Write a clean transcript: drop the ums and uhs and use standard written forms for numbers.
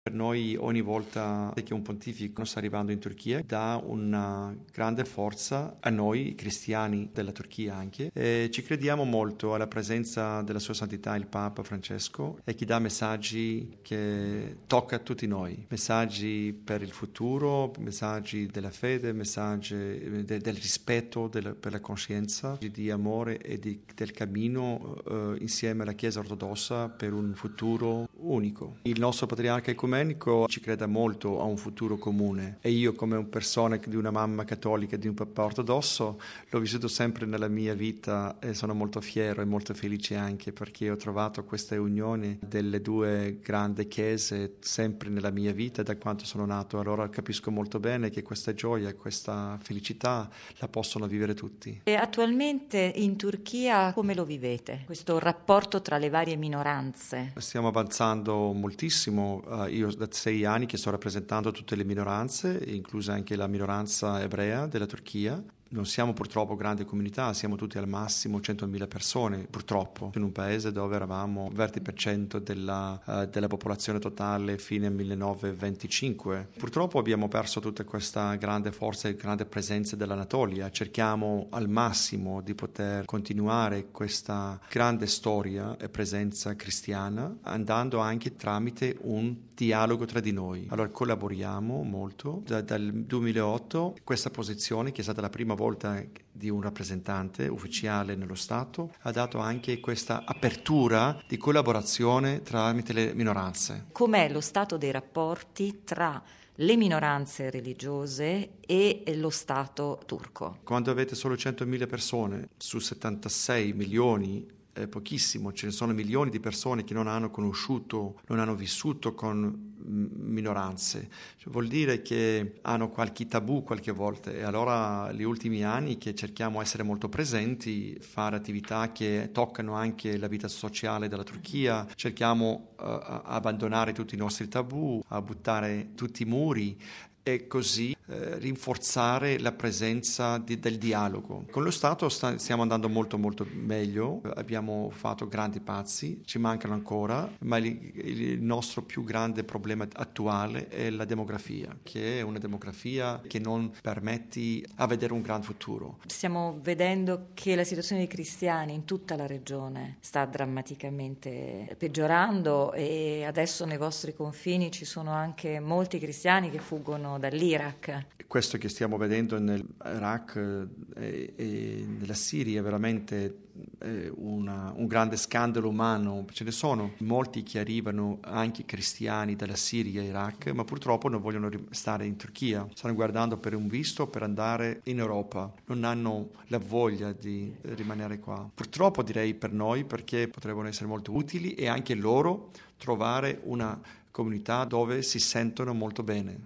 Per noi ogni volta che un pontefice sta arrivando in Turchia dà una grande forza a noi cristiani della Turchia anche e ci crediamo molto alla presenza della Sua Santità il Papa Francesco e che dà messaggi che tocca a tutti noi, messaggi per il futuro, messaggi della fede, messaggi del rispetto per la coscienza, di amore e del cammino insieme alla Chiesa ortodossa per un futuro unico. Il nostro patriarca ecumenico ci crede molto a un futuro comune e io come una persona di una mamma cattolica e di un papà ortodosso l'ho vissuto sempre nella mia vita e sono molto fiero e molto felice anche perché ho trovato questa unione delle due grandi chiese sempre nella mia vita da quando sono nato. Allora capisco molto bene che questa gioia, questa felicità la possono vivere tutti. E attualmente in Turchia come lo vivete? Questo rapporto tra le varie minoranze? Stiamo avanzando moltissimo. Io da 6 anni che sto rappresentando tutte le minoranze, inclusa anche la minoranza ebrea della Turchia. Non siamo purtroppo grandi comunità, siamo tutti al massimo 100.000 persone, purtroppo, in un paese dove eravamo il 20% della popolazione totale fine 1925. Purtroppo abbiamo perso tutta questa grande forza e grande presenza dell'Anatolia. Cerchiamo al massimo di poter continuare questa grande storia e presenza cristiana, andando anche tramite un dialogo tra di noi. Allora collaboriamo molto. Dal 2008 questa posizione, che è stata la prima volta di un rappresentante ufficiale nello Stato, ha dato anche questa apertura di collaborazione tramite le minoranze. Com'è lo stato dei rapporti tra le minoranze religiose e lo Stato turco? Quando avete solo 100.000 persone su 76 milioni, è pochissimo, ce ne sono milioni di persone che non hanno conosciuto, non hanno vissuto con minoranze, vuol dire che hanno qualche tabù qualche volta e allora gli ultimi anni che cerchiamo di essere molto presenti, fare attività che toccano anche la vita sociale della Turchia, cerchiamo abbandonare tutti i nostri tabù, a buttare tutti i muri e così rinforzare la presenza del dialogo. Con lo Stato stiamo andando molto molto meglio, abbiamo fatto grandi passi, ci mancano ancora, ma il nostro più grande problema attuale è la demografia, che è una demografia che non permette a vedere un gran futuro. Stiamo vedendo che la situazione dei cristiani in tutta la regione sta drammaticamente peggiorando e adesso nei vostri confini ci sono anche molti cristiani che fuggono dall'Iraq. Questo che stiamo vedendo nell'Iraq e nella Siria è veramente un grande scandalo umano. Ce ne sono molti che arrivano, anche cristiani dalla Siria e Iraq, ma purtroppo non vogliono stare in Turchia. Stanno guardando per un visto per andare in Europa. Non hanno la voglia di rimanere qua. Purtroppo direi per noi, perché potrebbero essere molto utili e anche loro trovare una comunità dove si sentono molto bene.